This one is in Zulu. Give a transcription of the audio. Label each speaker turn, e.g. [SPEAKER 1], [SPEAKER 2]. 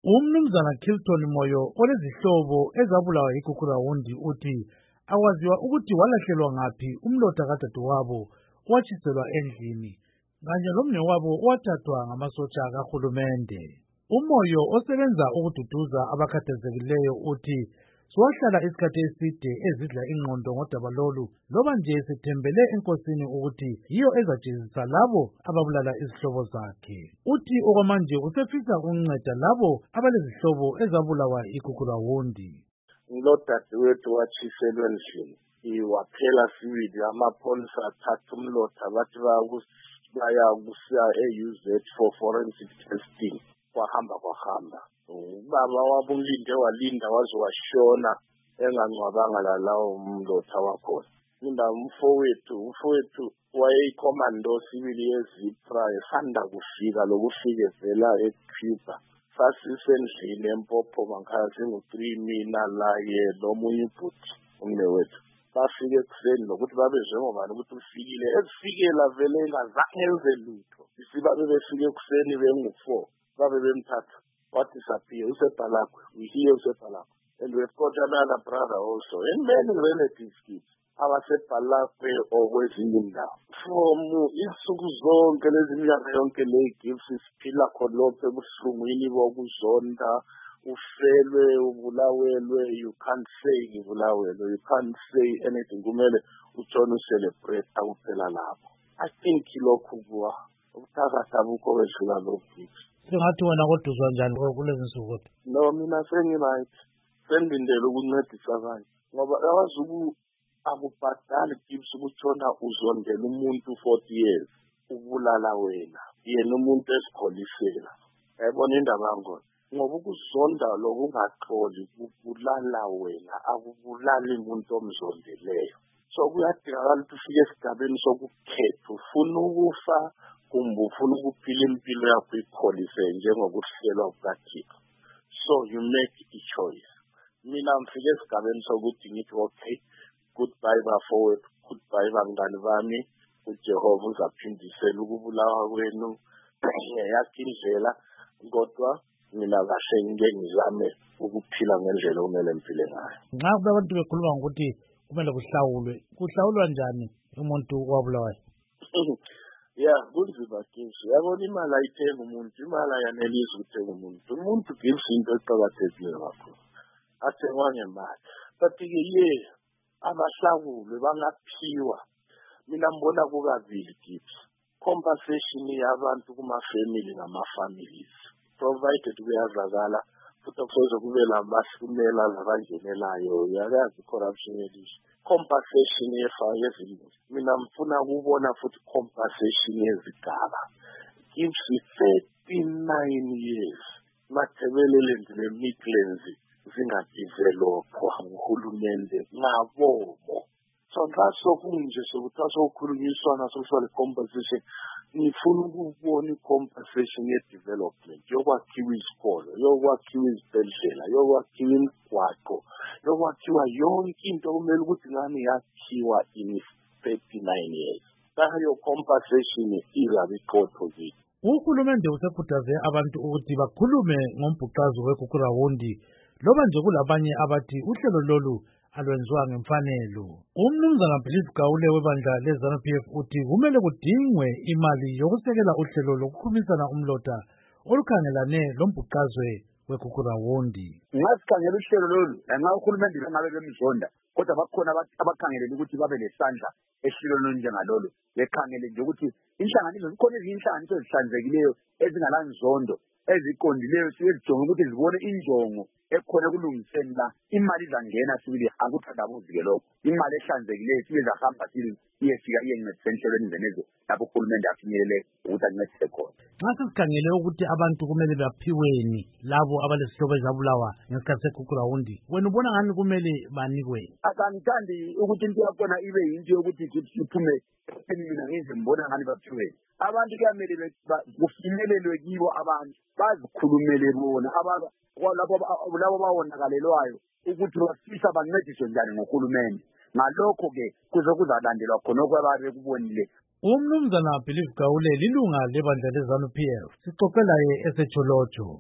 [SPEAKER 1] Umnumzana Kilton Moyo olezihlobo ezabulawa iGugurawundi uthi akwaziwa ukuthi walahlelwa ngaphi umlota kadadewabo owatshiselwa endlini kanye lomnewabo owathathwa ngamasotsha kahulumende. Umoyo osebenza ukududuza abakhathazekileyo uthi siwahlala isikhathi eside ezidla ingqondo ngodaba lolu loba nje sithembele enkosini ukuthi yiyo ezajezisa labo ababulala izihlobo zakhe. Uthi okwamanje usefisa ukunceda labo abalezihlobo ezabulawa iGugurawundi.
[SPEAKER 2] Udadewethu watshiselwe endlini iwaphela sibili amapholisa athatha umlotha bathi baya kusiya e-UZ for forensic testing. Kwahamba ubaba wabulinde walinda waze washona engangcwabanga lalawo umlotha wakhona. Umfowethu wayeyikomando sibili yeZipra esanda kufika lokufike vela eCuba. Sasisendlini eMpopo mankhaya singu-3 mina laye nomunye ubhuti umnewethu. Bafike ekuseni nokuthi babezwe ngobani ukuthi ufikile. Ezifikela vele engazange enze lutho. Babe befike ekuseni bengu-4 babe bemthatha. What is up here? Usepalakwe. We hear Usepalakwe. And we've got another brother also. And many relatives kids. Abasepalakwe okwezinye indawo. From insuku zonke lezi minyaka yonke le gifts siphila khonokho ebuhlungwini bokuzonda. Ufelwe, ubulawelwe, you can't say ngibulawelwe, you can't say anything. Kumele utshone ucelebrate akuphela lapho. I think lokhu kuwa ukuthakatha bukho wedlula lokhu.
[SPEAKER 1] Sengathi wena kodwa uzwanjani kulezi nsuku?
[SPEAKER 2] No, mina sengiright. Sengindele ukuncedisa abanye. Ngoba yawazi akubhadali gifts ukutshona uzondela umuntu 40 years ubulala wena. Yena umuntu esikholisela. Yabona indaba ngone. Ngoba ukuzonda lokungaxoli kubulala wena akubulali umuntu omzondeleyo. So kuyadingakala ukuthi ufike esigabeni sokukhetha ufuna ukufa kumbe ufuna ukuphila impilo yakho ikholise njengokuhlelwa kukaThixo. So you make a choice. Mina ngifike esigabeni sokuthi ngithi okay, goodbye bafowethu, goodbye bangani bami, uJehova uzaphindisela ukubulawa kwenu yakhe indlela kodwa mina kahle ngizame ukuphila ngendlela okumele ngiphile ngayo.
[SPEAKER 1] Nxa kube abantu bekhuluma ngokuthi kumele kuhlawulwa njani umuntu owabulawayo?
[SPEAKER 2] Yeah, kunzima gifts. Yabona imali ayithenga umuntu, imali ayanelisa ukuthenga umuntu. Umuntu gifts into eqakathekile kakhulu. Athengwa ngemali. But-ke abahlawulwe bangaphiwa. Mina ngibona kukabili gifts. Compensation yabantu kuma-family ngama-families. Provided kuyazakala futhi akusoze kube lamahlumela labangenelayo yazi corruption yelishi. Compensation yezinto. Mina ngifuna ukubona futhi compensation yezigaba. Gives 39 years. Mathebelele ndile Midlands zingadevelopwa nguhulumende ngabomo. So ngaso kunje sokuthi sokukhulunyiswana social compensation ngifuna ukubona i-compensation ye-development yokwakhiwa izikolo, yokwakhiwa izibhedlela, yokwakhiwa imigwaqo, yokwakhiwa yonke into kumele ukuthi ngani yakhiwa in 39 years. Leyo compensation izabe iqotho kithi.
[SPEAKER 1] Uhulumende usekhuthaze abantu ukuthi bakhulume ngombhuqazo weGugurawundi loba nje kulabanye abathi uhlelo lolu alwenziwa ngemfanelo. Umnumzana Believe Gawule webandla leZANU-PF uthi kumele kudingwe imali yokusekela uhlelo lokukhulumisana umlota olukhangelane lombhuqazwe weGugurawundi.
[SPEAKER 3] Ngasikhangela uhlelo lolu nxa uhulumende bengabe bemzonda kodwa bakhona abakhangelele ukuthi babe lesandla ehlelweni njengalolu. Bekhangele nje ukuthi inhlanganiso zikhona izinhlanganiso ezihlanzekileyo ezingalanzondo eziqondileyo sizijonge ukuthi zibone injongo ekhona kulungiseni la imali izangena sibili akuthandabuzi-ke lokho. Imali ehlanzekileyo sibe zahamba iyefika iyencedisa enhlelweni zenezo lapho uhulumende afinyelele ukuthi ancedise khona.
[SPEAKER 1] Nxa sesikhangele ukuthi abantu kumele baphiweni labo abalezihlobo ezabulawa ngesikhathi seGugurawundi, wena ubona ngani kumele banikweni?
[SPEAKER 3] Akangithandi ukuthi into yakhona ibe yinto yokuthi siphume mina ngize ngibona ngani baphiweni. Abantu kuyamele kufinyelelwe kibo abantu bazikhulumele bona labo bawonakalelwayo ukuthi bafisa bancediswe njani ngohulumende. Ngalokho-ke kuzalandelwa khonokho ababe bekubonile.
[SPEAKER 1] Umnumzana Believe Gawule lilunga lebandla leZANU-PF. Sixoxe laye eseTsholotsho.